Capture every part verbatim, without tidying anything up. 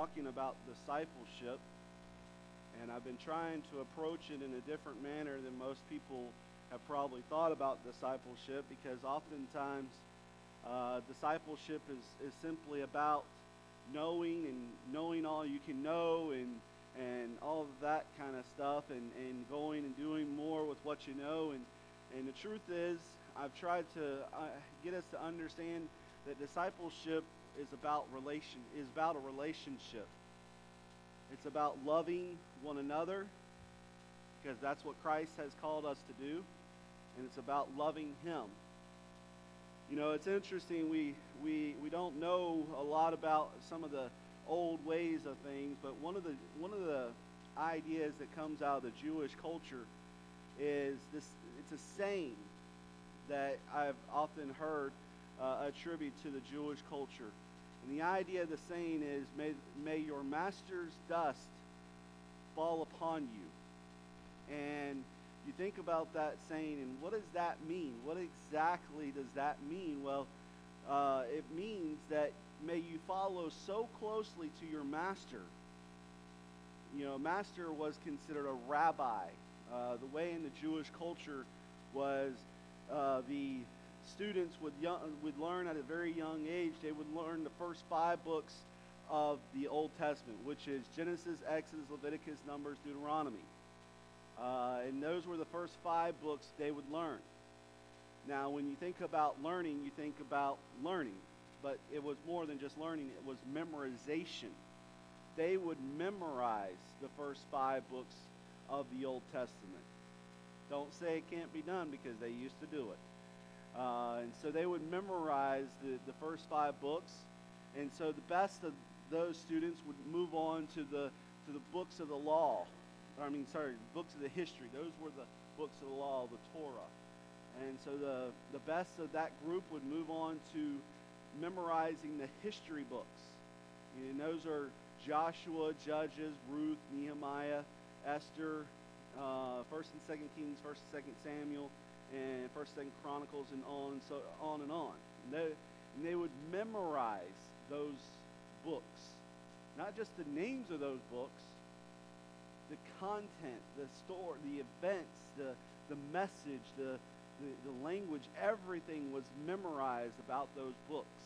talking about discipleship, and I've been trying to approach it in a different manner than most people have probably thought about discipleship, because oftentimes uh, discipleship is, is simply about knowing and knowing all you can know, and and all of that kind of stuff, and, and going and doing more with what you know. And, and the truth is, I've tried to uh, get us to understand that discipleship is about relation is about a relationship. It's about loving one another, because that's what Christ has called us to do, and it's about loving Him. You know, it's interesting, we, we, we don't know a lot about some of the old ways of things, but one of the one of the ideas that comes out of the Jewish culture is this. It's a saying that I've often heard uh, attribute to the Jewish culture, and the idea of the saying is, "May may your master's dust fall upon you." And you think about that saying, and what does that mean? What exactly does that mean? Well, uh, it means that may you follow so closely to your master. You know, master was considered a rabbi. Uh, the way in the Jewish culture was uh, the students would, young, would learn at a very young age. They would learn the first five books of the Old Testament, which is Genesis, Exodus, Leviticus, Numbers, Deuteronomy. Uh, and those were the first five books they would learn. Now, when you think about learning, you think about learning. But it was more than just learning. It was memorization. They would memorize the first five books of the Old Testament. Don't say it can't be done, because they used to do it. Uh, and so they would memorize the, the first five books. And so the best of those students would move on to the, to the books of the law. I mean, sorry, books of the history. Those were the books of the law, the Torah. And so the, the best of that group would move on to memorizing the history books. And those are Joshua, Judges, Ruth, Nehemiah, Esther, uh, First and Second Kings, First and Second Samuel, and First and Second Chronicles, and on and so on and on. And they, and they would memorize those books, not just the names of those books, the content, the story, the events, the the message, the The, the language, everything was memorized about those books.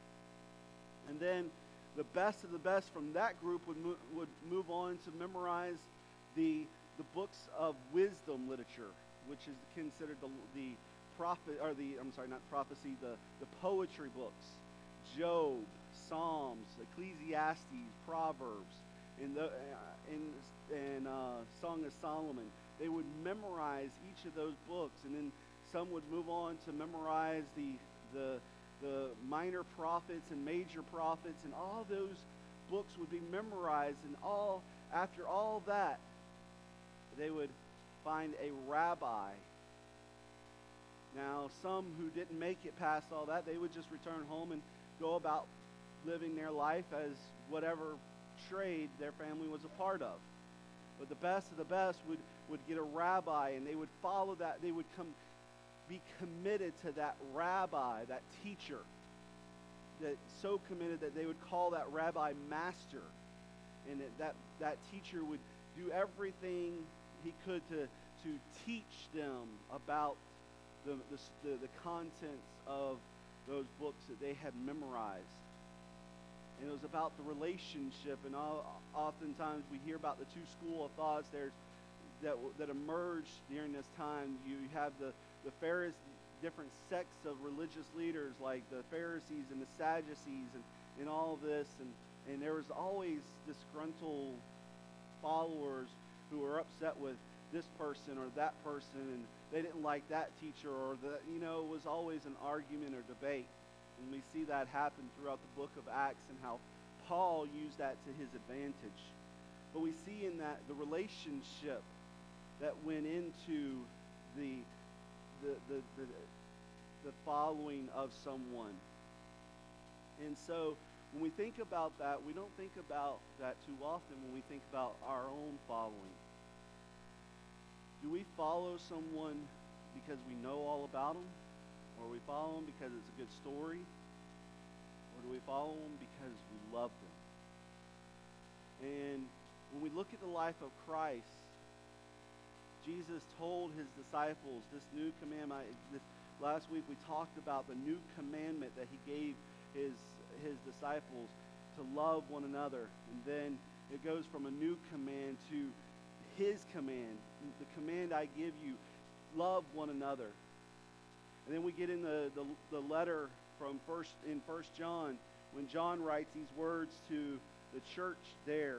And then the best of the best from that group would, mo- would move on to memorize the, the books of wisdom literature, which is considered the, the prophet, or the, I'm sorry, not prophecy, the, the poetry books. Job, Psalms, Ecclesiastes, Proverbs, and, the, uh, and, and uh, Song of Solomon. They would memorize each of those books, and then some would move on to memorize the, the, the minor prophets and major prophets, and all those books would be memorized. And all after all that, they would find a rabbi. Now, some who didn't make it past all that, they would just return home and go about living their life as whatever trade their family was a part of. But the best of the best would, would get a rabbi, and they would follow that. They would come be committed to that rabbi, that teacher, that so committed that they would call that rabbi master, and that that, that teacher would do everything he could to, to teach them about the, the, the, the contents of those books that they had memorized. And it was about the relationship, and all, oftentimes we hear about the two school of thoughts there's, that, that emerged during this time. You have the the Pharisees, different sects of religious leaders like the Pharisees and the Sadducees, and, and all of this, and, and there was always disgruntled followers who were upset with this person or that person, and they didn't like that teacher, or the, you know, it was always an argument or debate. And we see that happen throughout the book of Acts, and how Paul used that to his advantage. But we see in that the relationship that went into the The, the, the, the following of someone. And so when we think about that, we don't think about that too often when we think about our own following. Do we follow someone because we know all about them? Or we follow them because it's a good story? Or do we follow them because we love them? look at the life of Christ, Jesus told his disciples this new commandment. This, last week we talked about the new commandment that he gave his, his disciples to love one another. And then it goes from a new command to his command. The command I give you, love one another. And then we get in the, the, the letter from first in First John, when John writes these words to the church there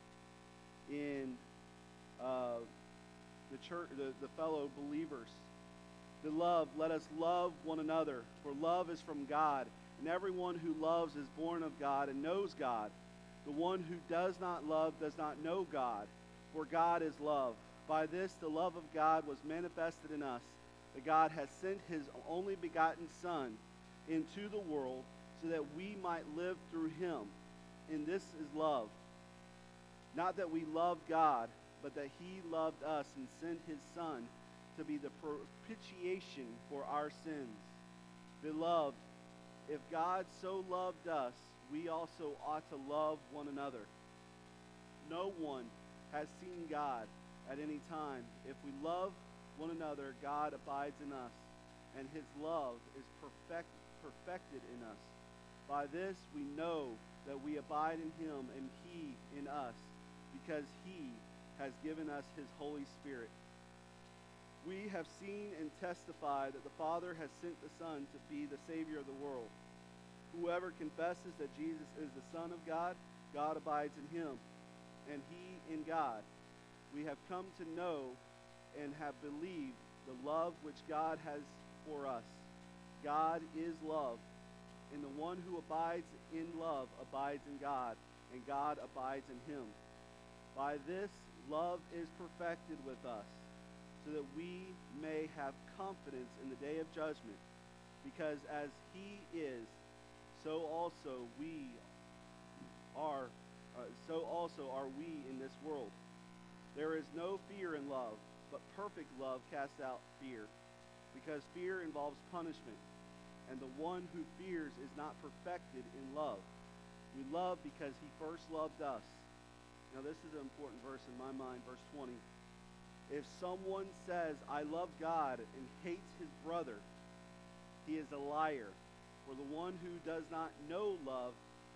in uh, the church, the, the fellow believers. Beloved, let us love one another, for love is from God, and everyone who loves is born of God and knows God. The one who does not love does not know God, for God is love. By this the love of God was manifested in us, that God has sent his only begotten Son into the world so that we might live through him. And this is love. Not that we loved God, but that he loved us and sent his Son to be the propitiation for our sins. Beloved, if God so loved us, we also ought to love one another. No one has seen God at any time. If we love one another, God abides in us, and his love is perfect, perfected in us. By this we know that we abide in him and he in us, because he has given us his Holy Spirit. We have seen and testified that the Father has sent the Son to be the Savior of the world. Whoever confesses that Jesus is the Son of God, God abides in him, and he in God. We have come to know and have believed the love which God has for us. God is love, and the one who abides in love abides in God, and God abides in him. By this, love is perfected with us, so that we may have confidence in the day of judgment, because as he is, so also we are, uh, so also are we in this world. There is no fear in love, but perfect love casts out fear, because fear involves punishment, and the one who fears is not perfected in love. We love because he first loved us. Now this is an important verse in my mind, verse twenty. If someone says, I love God, and hates his brother, he is a liar. For the one who does not know love,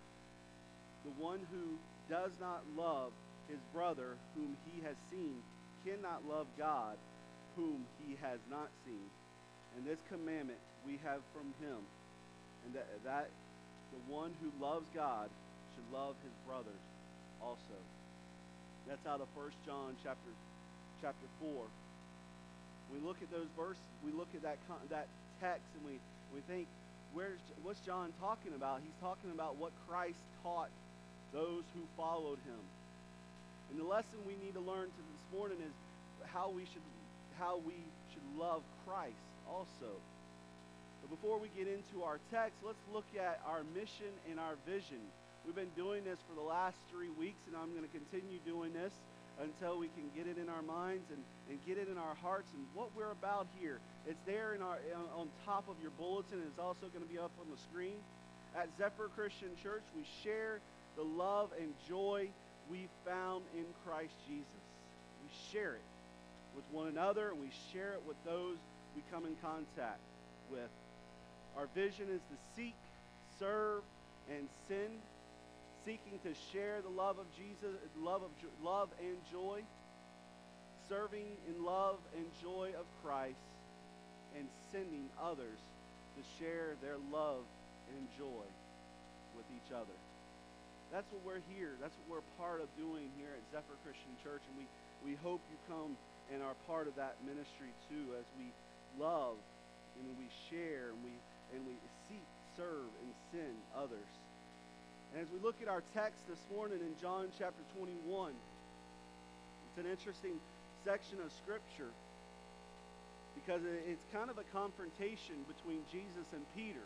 the one who does not love his brother whom he has seen, cannot love God whom he has not seen. And this commandment we have from him, and that, that the one who loves God should love his brothers also. That's out of First John chapter chapter four. We look at those verses, we look at that that text, and we, we think, where's what's John talking about? He's talking about what Christ taught those who followed him. And the lesson we need to learn to this morning is how we should how we should love Christ also. But before we get into our text, let's look at our mission and our vision. We've been doing this for the last three weeks, and I'm going to continue doing this until we can get it in our minds and, and get it in our hearts and what we're about here. It's there in our on top of your bulletin, and it's also going to be up on the screen. At Zephyr Christian Church, we share the love and joy we found in Christ Jesus. We share it with one another, and we share it with those we come in contact with. Our vision is to seek, serve, and send, seeking to share the love of Jesus, love of love and joy, serving in love and joy of Christ, and sending others to share their love and joy with each other. That's what we're here. That's what we're part of doing here at Zephyr Christian Church, and we, we hope you come and are part of that ministry too, as we love and we share and we and we seek, serve, and send others. And as we look at our text this morning in John chapter twenty-one, it's an interesting section of Scripture because it's kind of a confrontation between Jesus and Peter.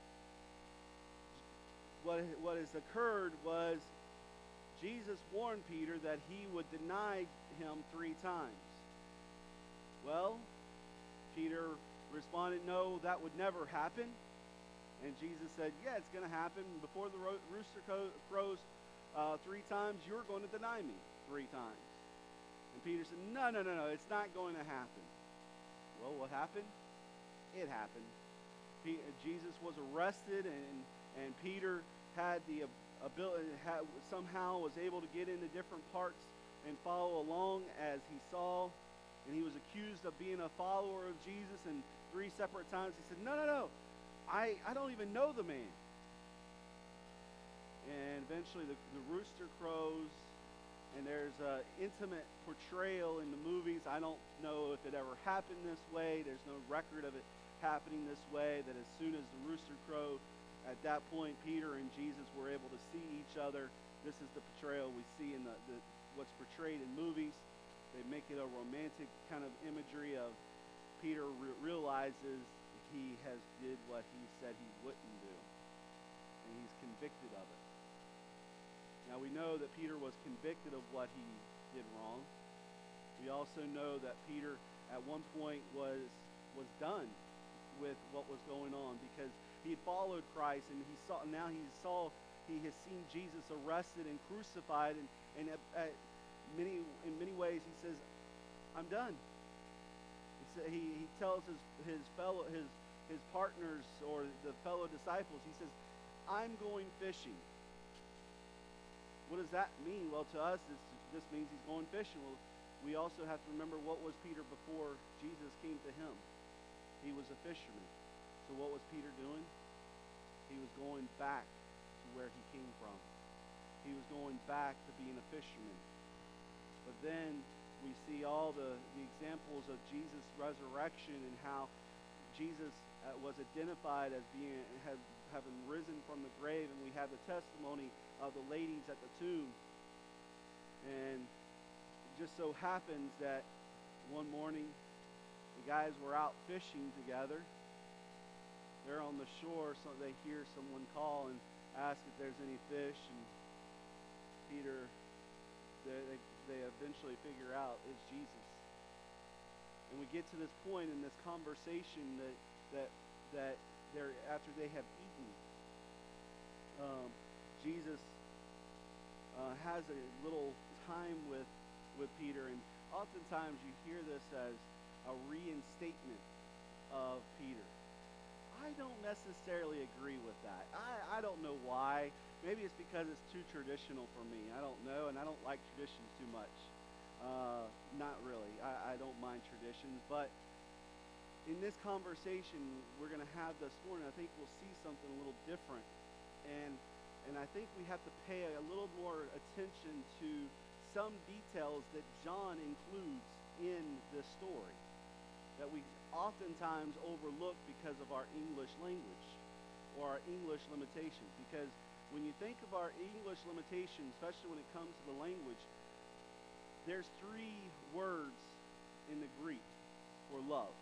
What, what has occurred was Jesus warned Peter that he would deny him three times. Well, Peter responded, no, that would never happen. And Jesus said, yeah, it's going to happen. Before the ro- rooster co- crows uh, three times, you're going to deny me three times. And Peter said, no, no, no, no, it's not going to happen. Well, what happened? It happened. He, Jesus was arrested, and, and Peter had the ability, had, somehow was able to get into different parts and follow along as he saw. And he was accused of being a follower of Jesus, and three separate times he said, no, no, no, I, I don't even know the man. And eventually the, the rooster crows, and there's an intimate portrayal in the movies. I don't know if it ever happened this way. There's no record of it happening this way, that as soon as the rooster crowed, at that point Peter and Jesus were able to see each other. This is the portrayal we see in the, the what's portrayed in movies. They make it a romantic kind of imagery of Peter re- realizes he has did what he said he wouldn't do, and he's convicted of it. Now we know that Peter was convicted of what he did wrong. We also know that Peter at one point was was done with what was going on, because he had followed Christ, and he saw now he saw he has seen Jesus arrested and crucified, and, and at, at many in many ways he says, I'm done. He, sa- he, he tells his, his fellow his his partners or the fellow disciples, he says, I'm going fishing. What does that mean? Well, to us, this just means he's going fishing. Well, we also have to remember, what was Peter before Jesus came to him? He was a fisherman. So what was Peter doing? He was going back to where he came from. He was going back to being a fisherman. But then we see all the, the examples of Jesus' resurrection, and how Jesus uh, was identified as being have, having risen from the grave, and we have the testimony of the ladies at the tomb. And it just so happens that one morning the guys were out fishing together. They're on the shore, so they hear someone call and ask if there's any fish, and Peter, they, they, they eventually figure out it's Jesus. And we get to this point in this conversation that that that they're after they have eaten, um, Jesus uh, has a little time with with Peter, and oftentimes you hear this as a reinstatement of Peter. I don't necessarily agree with that. I, I don't know why. Maybe it's because it's too traditional for me. I don't know, and I don't like traditions too much. Uh, not really. I, I don't mind traditions, but in this conversation we're going to have this morning, I think we'll see something a little different, and and I think we have to pay a little more attention to some details that John includes in this story that we oftentimes overlook because of our English language or our English limitations. Because when you think of our English limitations, especially when it comes to the language, there's three words in the Greek for love.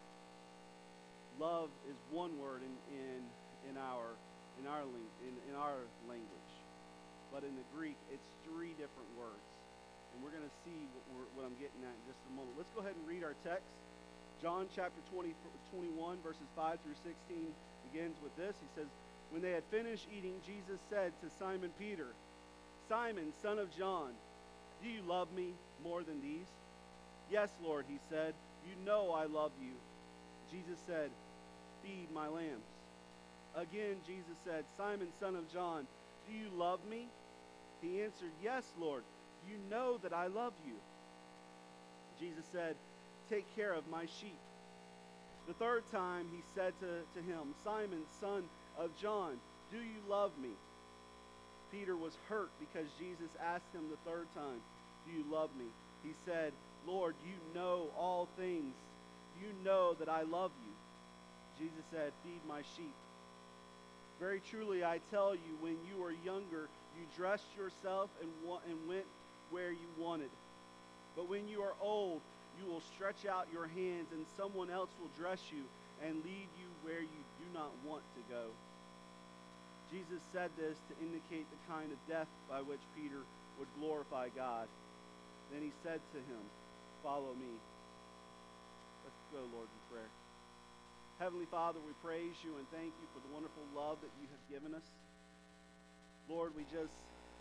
Love is one word in in, in our in our in, in our language, but in the Greek it's three different words, and we're going to see what, we're, what I'm getting at in just a moment. Let's go ahead and read our text. John chapter twenty, twenty-one, verses five through sixteen begins with this. He says, when they had finished eating, Jesus said to Simon Peter, Simon, son of John, do you love me more than these? Yes, Lord, he said, you know I love you. Jesus said, feed my lambs. Again, Jesus said, Simon, son of John, do you love me? He answered, yes, Lord, you know that I love you. Jesus said, take care of my sheep. The third time he said to, to him, Simon, son of John, do you love me? Peter was hurt because Jesus asked him the third time, do you love me? He said, Lord, you know all things. You know that I love you. Jesus said, feed my sheep. Very truly, I tell you, when you were younger, you dressed yourself and, wa- and went where you wanted. But when you are old, you will stretch out your hands, and someone else will dress you and lead you where you do not want to go. Jesus said this to indicate the kind of death by which Peter would glorify God. Then he said to him, follow me. Let's go, Lord, in prayer. Heavenly Father, we praise you and thank you for the wonderful love that you have given us. Lord, we just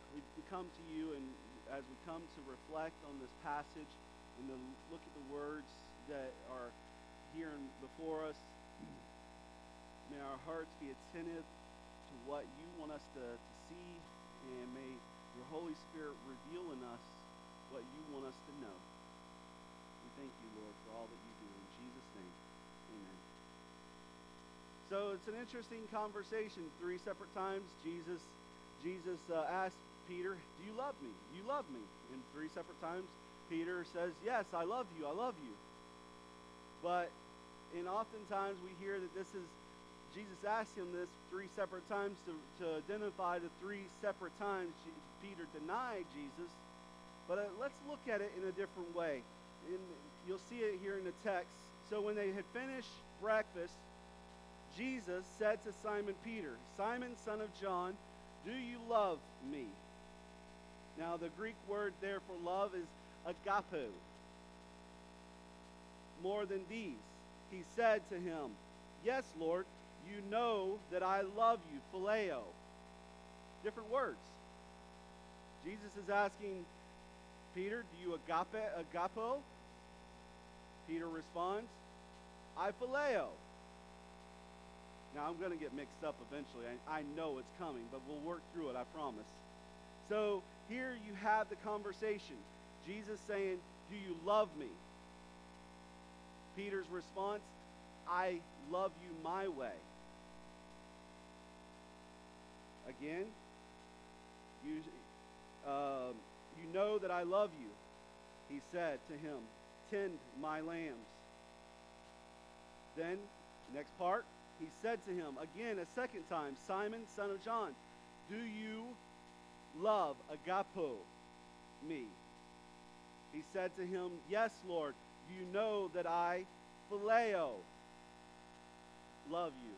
we, we come to you, and as we come to reflect on this passage and to look at the words that are here and before us, may our hearts be attentive to what you want us to, to see, and may your Holy Spirit reveal in us what you want us to know. We thank you, Lord, for all that you do. In Jesus' name, amen. So it's an interesting conversation. Three separate times, Jesus, Jesus uh, asked Peter, do you love me? You love me. And three separate times, Peter says, yes, I love you, I love you. But, and oftentimes we hear that this is, Jesus asked him this three separate times to, to identify the three separate times Peter denied Jesus. But uh, let's look at it in a different way. And you'll see it here in the text. So when they had finished breakfast, Jesus said to Simon Peter, Simon, son of John, do you love me? Now the Greek word there for love is agapo. More than these, he said to him, yes, Lord, you know that I love you, phileo. Different words. Jesus is asking Peter, do you agape, agapo? Peter responds, I phileo. Now I'm going to get mixed up eventually. I, I know it's coming, but we'll work through it, I promise. So here you have the conversation. Jesus saying, do you love me? Peter's response, I love you my way. Again, you, uh, you know that I love you. He said to him, tend my lambs. Then, next part, he said to him again a second time, Simon, son of John, do you love, agapo, me? He said to him, yes, Lord, you know that I, phileo, love you.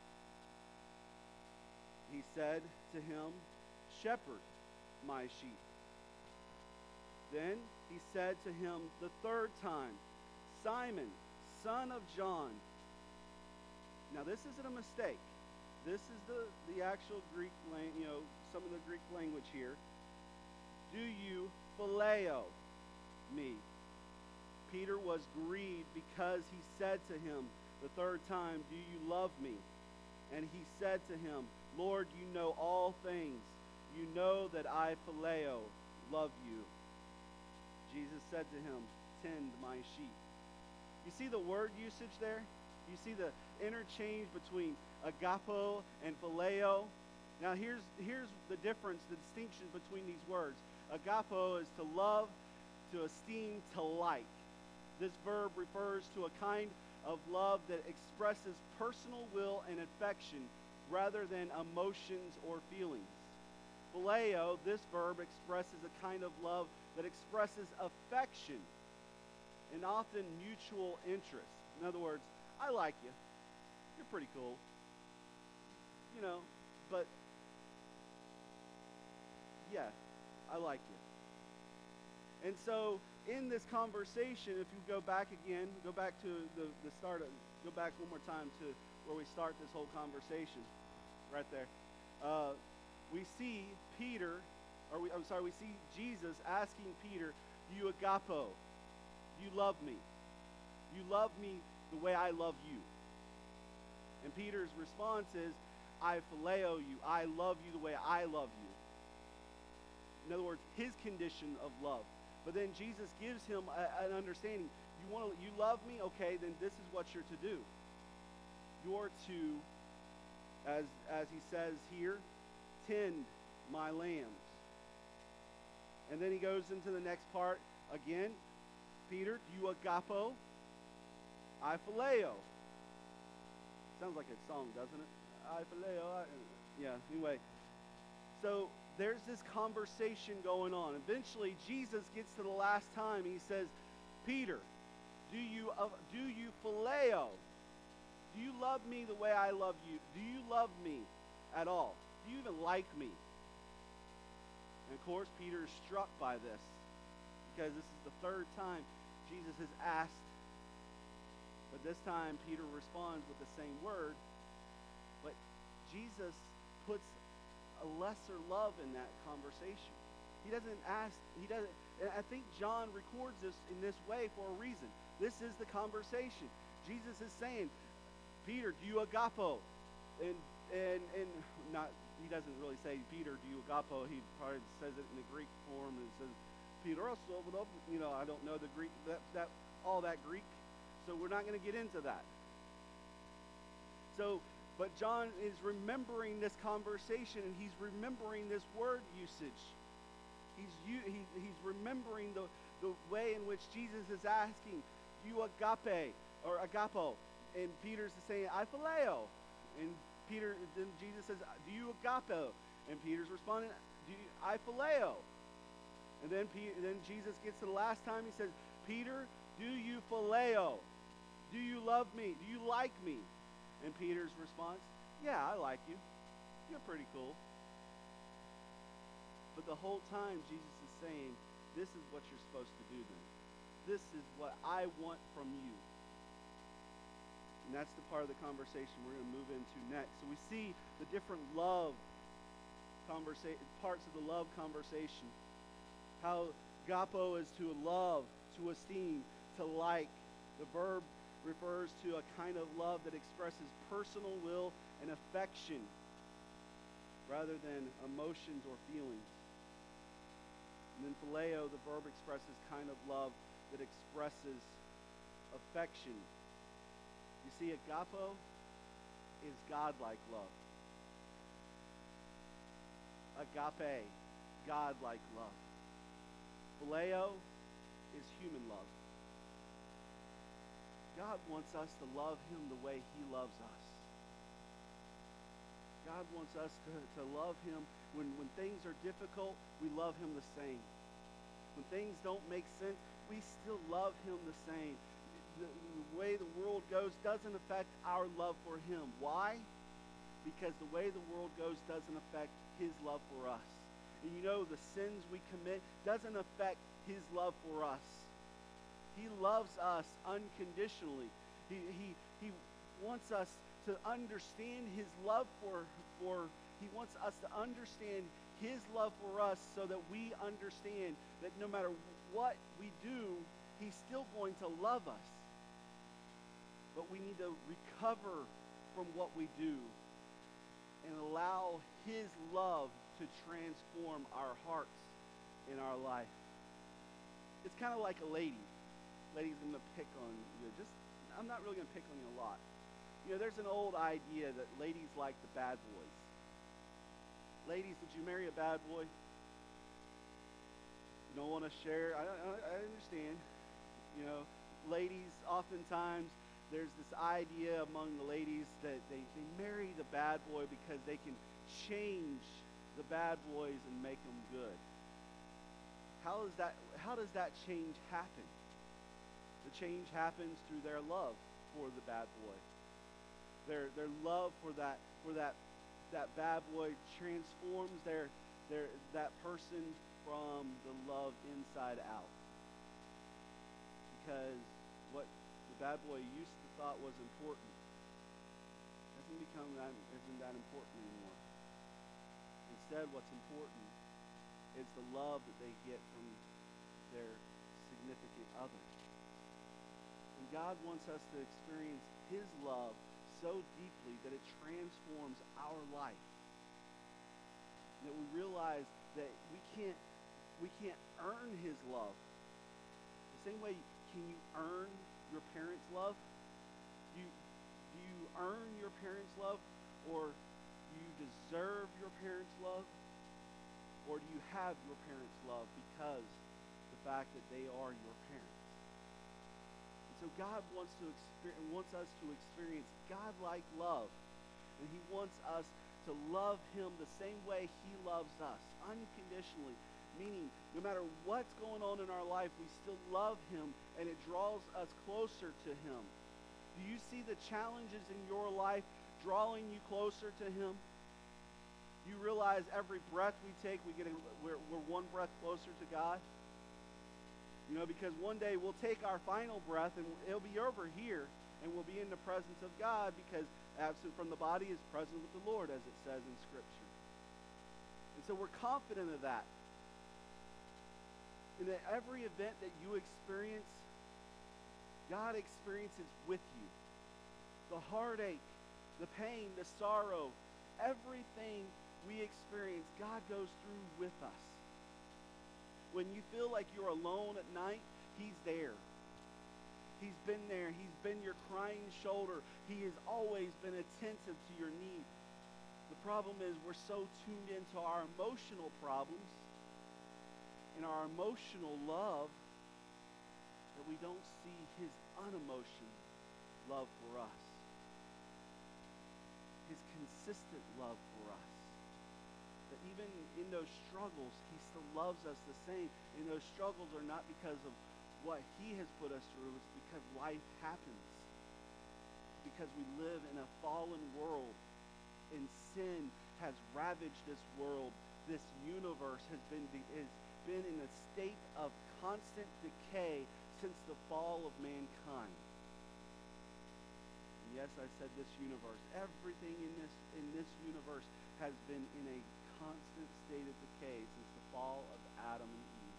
He said to him, shepherd my sheep. Then he said to him the third time, Simon, son of John. Now this isn't a mistake. This is the, the actual Greek, you know, some of the Greek language here. Do you phileo me? Peter was grieved because he said to him the third time, do you love me? And he said to him, Lord, you know all things. You know that I phileo love you. Jesus said to him, tend my sheep. You see the word usage there? You see the interchange between agapo and phileo? Now here's, here's the difference, the distinction between these words. Agapo is to love, to esteem, to like. This verb refers to a kind of love that expresses personal will and affection rather than emotions or feelings. Phileo, this verb expresses a kind of love that expresses affection and often mutual interest. In other words, I like you. You're pretty cool. You know, but yeah, I like you. And so in this conversation, if you go back again, go back to the, the start of, go back one more time to where we start this whole conversation, right there. Uh, we see Peter, or we, I'm sorry, we see Jesus asking Peter, do you agapo? Do you love me? Do you love me the way I love you? And Peter's response is, I phileo you. I love you the way I love you. In other words, his condition of love. But then Jesus gives him a, an understanding. You want to, you love me? Okay, then this is what you're to do. You're to, as, as he says here, tend my lambs. And then he goes into the next part again. Peter, do you agapo? I phileo. Sounds like a song, doesn't it? I phileo. I, yeah, anyway. So there's this conversation going on. Eventually, Jesus gets to the last time. He says, Peter, do you, uh, do you phileo? Do you love me the way I love you? Do you love me at all? Do you even like me? And of course, Peter is struck by this because this is the third time Jesus has asked. But this time, Peter responds with the same word. But Jesus puts a lesser love in that conversation. He doesn't ask, he doesn't, and I think John records this in this way for a reason. This is the conversation. Jesus is saying, Peter, do you agapo? And, and, and not, he doesn't really say, Peter, do you agapo? He probably says it in the Greek form, and it says, Peter, you know, I don't know the Greek, that, that, all that Greek, so we're not going to get into that. So, but John is remembering this conversation, and he's remembering this word usage. He's, he, he's remembering the, the way in which Jesus is asking, you agape, or agapo, and Peter's saying, I phileo. And Peter, then Jesus says, do you agapo? And Peter's responding, do you, I phileo. And then, then Jesus gets to the last time, he says, Peter, do you phileo? Do you love me? Do you like me? And Peter's response, yeah, I like you. You're pretty cool. But the whole time Jesus is saying, this is what you're supposed to do then. This is what I want from you. And that's the part of the conversation we're going to move into next. So we see the different love conversa- parts of the love conversation. How agapo is to love, to esteem, to like. The verb refers to a kind of love that expresses personal will and affection rather than emotions or feelings. And then phileo, the verb expresses kind of love that expresses affection. You see, agapo is godlike love. Agape, godlike love. Phileo is human love. God wants us to love him the way he loves us. God wants us to, to love him. When, when things are difficult, we love him the same. When things don't make sense, we still love him the same. The, the way the world goes doesn't affect our love for him. Why? Because the way the world goes doesn't affect his love for us. And you know, the sins we commit doesn't affect his love for us. He loves us unconditionally. He, he, he wants us to understand his love for, for, he wants us to understand his love for us so that we understand that no matter what we do, he's still going to love us. But we need to recover from what we do and allow his love to transform our hearts in our life. It's kind of like a lady. Lady's going to pick on you. Just, I'm not really going to pick on you a lot. You know, there's an old idea that ladies like the bad boys. Ladies, did you marry a bad boy? You don't want to share? I, I, I understand. You know, ladies, oftentimes, there's this idea among the ladies that they, they marry the bad boy because they can change the bad boys and make them good. How is that, how does that change happen? The change happens through their love for the bad boy. Their, their love for that, for that, that bad boy transforms their, their, that person from the love inside out. Because what the bad boy used to thought was important doesn't become that, isn't that important anymore. Instead, what's important is the love that they get from their significant other. And God wants us to experience his love so deeply that it transforms our life. And that we realize that we can't, we can't earn his love. The same way, can you earn your parents' love? Do you, do you earn your parents' love? Or do you deserve your parents' love? Or do you have your parents' love because the fact that they are your parents? And so God wants to experience, wants us to experience God-like love. And he wants us to love him the same way he loves us, unconditionally. Meaning, no matter what's going on in our life, we still love him, and it draws us closer to him. Do you see the challenges in your life drawing you closer to him? You realize every breath we take, we get a, we're, we're one breath closer to God? You know, because one day we'll take our final breath, and it'll be over here, and we'll be in the presence of God, because absent from the body is present with the Lord, as it says in Scripture. And so we're confident of that. And that every event that you experience, God experiences with you. The heartache, the pain, the sorrow, everything we experience, God goes through with us. When you feel like you're alone at night, He's there. He's been there. He's been your crying shoulder. He has always been attentive to your need. The problem is we're so tuned into our emotional problems and our emotional love that we don't see His unemotional love for us. His consistent love for us. That even in those struggles, He still loves us the same. And those struggles are not because of what He has put us through. It's because life happens. Because we live in a fallen world. And sin has ravaged this world. This universe has been, has been in a state of constant decay since the fall of mankind. And yes, I said this universe. Everything in this, in this universe has been in a constant state of decay since the fall of Adam and Eve.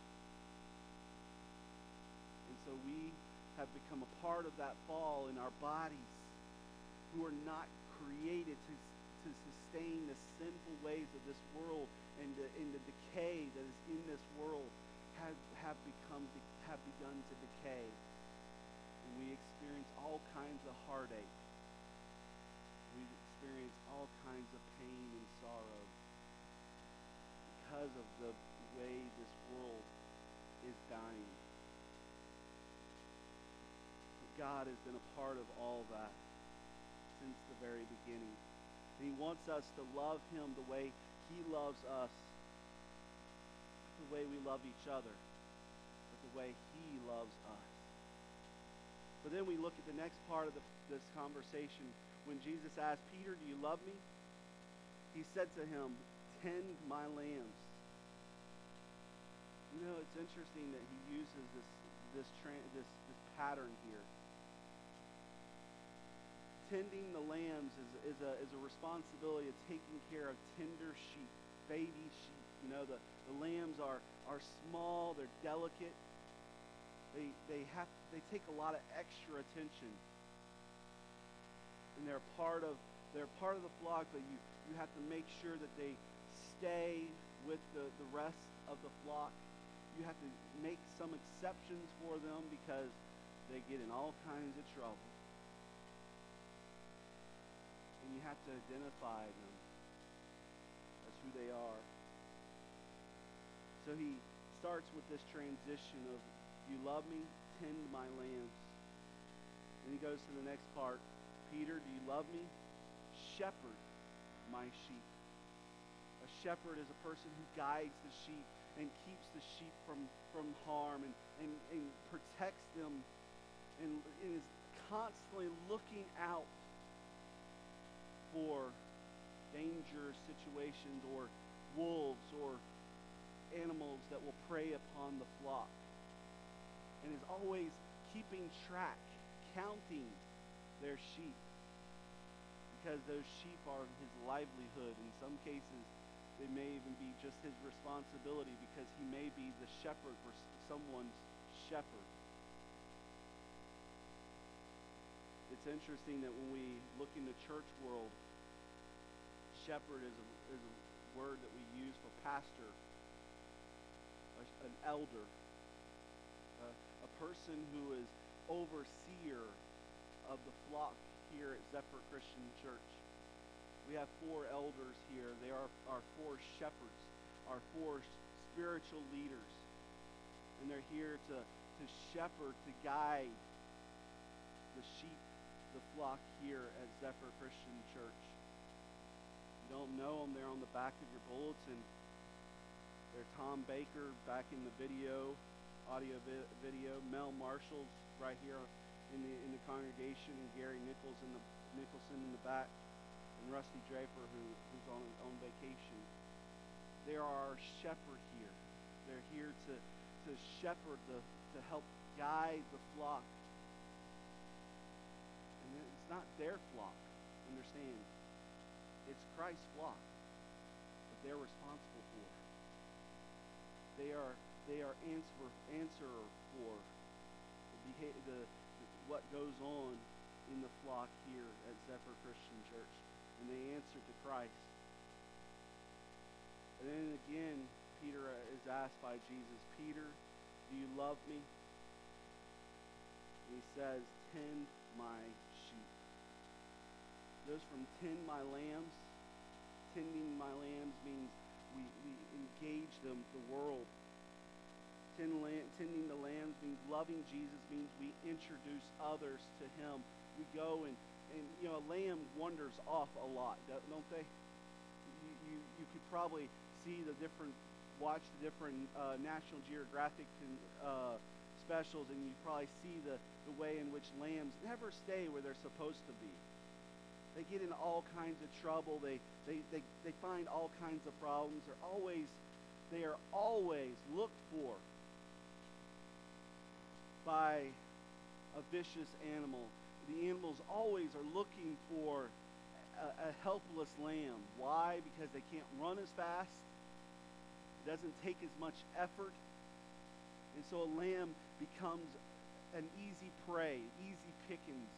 And so we have become a part of that fall in our bodies, who are not created to, to sustain the sinful ways of this world, and the, and the decay that is in this world have, have become have begun to decay. And we experience all kinds of heartache. We experience all kinds of pain and sorrow because of the way this world is dying. God has been a part of all that since the very beginning. And He wants us to love Him the way He loves us, not the way we love each other, but the way He loves us. But then we look at the next part of the, this conversation when Jesus asked Peter, "Do you love me?" He said to him, "Tend my lambs." You know, it's interesting that He uses this this tra- this, this pattern here. Tending the lambs is, is, a, is a responsibility of taking care of tender sheep, baby sheep. You know, the, the lambs are, are small, they're delicate. They, they, have, they take a lot of extra attention. And they're part of, they're part of the flock, but you, you have to make sure that they stay with the, the rest of the flock. You have to make some exceptions for them because they get in all kinds of trouble. And you have to identify them as who they are. So He starts with this transition of, "You love me, tend my lambs." And He goes to the next part. "Peter, do you love me? Shepherd my sheep." A shepherd is a person who guides the sheep and keeps the sheep from, from harm and, and, and protects them and is constantly looking out for dangerous situations or wolves or animals that will prey upon the flock, and is always keeping track, counting their sheep, because those sheep are His livelihood. In some cases, they may even be just His responsibility because He may be the shepherd for someone's shepherd. It's interesting that when we look in the church world, shepherd is a, is a word that we use for pastor, a, an elder, a, a person who is overseer of the flock here at Zephyr Christian Church. We have four elders here. They are our four shepherds, our four spiritual leaders. And they're here to, to shepherd, to guide the sheep, the flock here at Zephyr Christian Church. If you don't know them, they're on the back of your bulletin. They're Tom Baker back in the video, audio vi- video. Mel Marshall's right here in the in the congregation, and Gary Nichols in the Nicholson in the back, and Rusty Draper who who's on on vacation. They are our shepherd here. They're here to to shepherd the to help guide the flock. And it's not their flock. Understand? It's Christ's flock that they're responsible for. They are they are answer answer for the, beha- the, the what goes on in the flock here at Zephyr Christian Church, and they answer to Christ. And then again, Peter is asked by Jesus, Peter, do you love me? And he says, tend my sheep. It goes from tend my lambs. Tending my lambs means we, we engage them, the world. Tend lamb, tending the lambs means loving Jesus, means we introduce others to him. We go and, and you know, a lamb wanders off a lot, don't they? You, you, you could probably see the different, watch the different uh, National Geographic uh, specials, and you probably see the, the way in which lambs never stay where they're supposed to be. They get in all kinds of trouble. They, they, they, they find all kinds of problems. They're always, they are always looked for by a vicious animal. The animals always are looking for a, a helpless lamb. Why? Because they can't run as fast. It doesn't take as much effort. And so a lamb becomes an easy prey, easy pickings.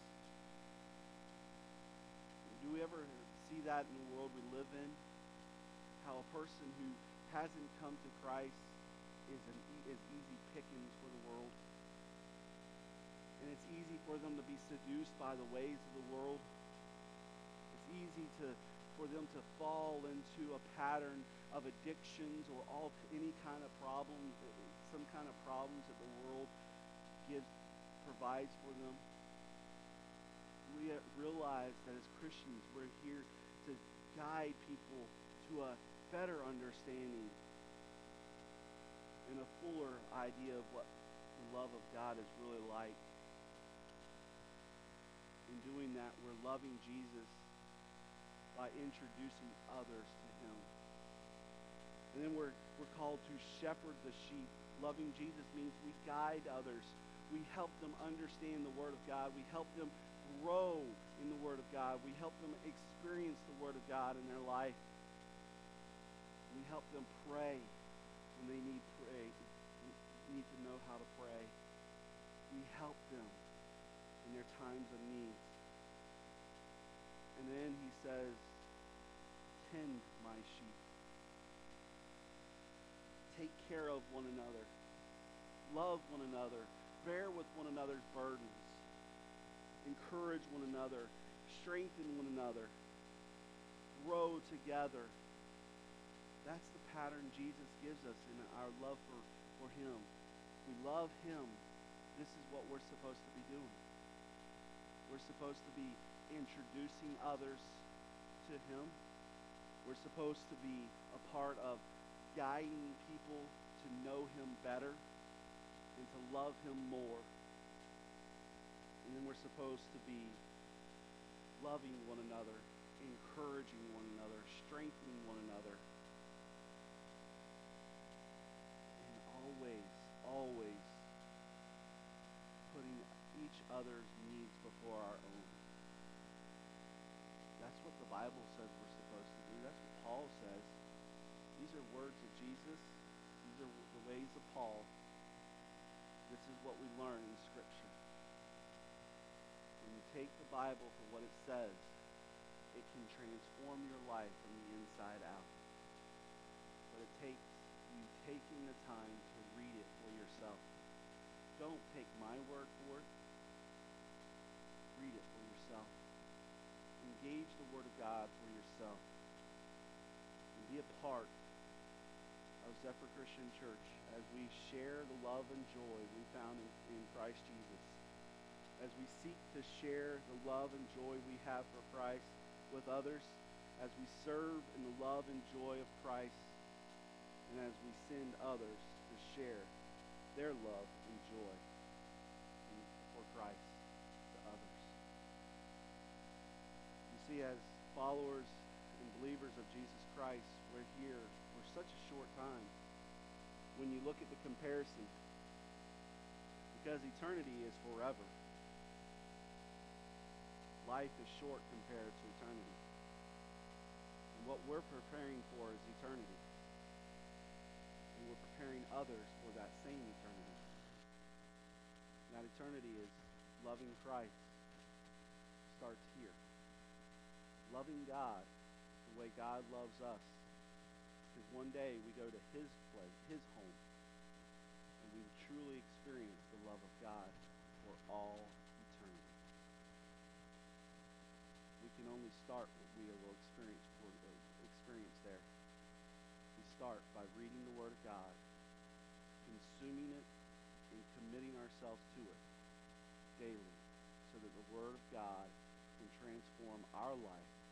Do we ever see that in the world we live in? How a person who hasn't come to Christ is, an, is easy pickings for the world. And it's easy for them to be seduced by the ways of the world. It's easy to, for them to fall into a pattern of addictions or all any kind of problem, some kind of problems that the world gives, provides for them. We realize that as Christians, we're here to guide people to a better understanding and a fuller idea of what the love of God is really like. In doing that, we're loving Jesus by introducing others to him. And then we're, we're called to shepherd the sheep. Loving Jesus means we guide others. We help them understand the Word of God. We help them grow in the Word of God. We help them experience the Word of God in their life. We help them pray when they need pray, need to know how to pray. We help them in their times of need. And then he says, tend my sheep. Take care of one another. Love one another. Bear with one another's burdens. Encourage one another, strengthen one another, grow together. That's the pattern Jesus gives us in our love for, for him. We love him. This is what we're supposed to be doing. We're supposed to be introducing others to him. We're supposed to be a part of guiding people to know him better and to love him more. And then we're supposed to be loving one another, encouraging one another, strengthening one another. And always, always putting each other's needs before our own. That's what the Bible says we're supposed to do. That's what Paul says. These are words of Jesus. These are the ways of Paul. This is what we learn in Scripture. When you take the Bible for what it says, it can transform your life from the inside out. But it takes you taking the time to read it for yourself. Don't take my word for it. Read it for yourself. Engage the Word of God for yourself. And be a part of Zephyr Christian Church as we share the love and joy we found in, in Christ Jesus. As we seek to share the love and joy we have for Christ with others, as we serve in the love and joy of Christ, and as we send others to share their love and joy for Christ to others. You see, as followers and believers of Jesus Christ, we're here for such a short time. When you look at the comparison, because eternity is forever. Life is short compared to eternity. And what we're preparing for is eternity. And we're preparing others for that same eternity. And that eternity is loving Christ starts here. Loving God the way God loves us. Because one day we go to his place, his home, and we truly experience the love of God for all eternity. We can only start what we will experience for uh, experience there. We start by reading the Word of God, consuming it, and committing ourselves to it daily, so that the Word of God can transform our life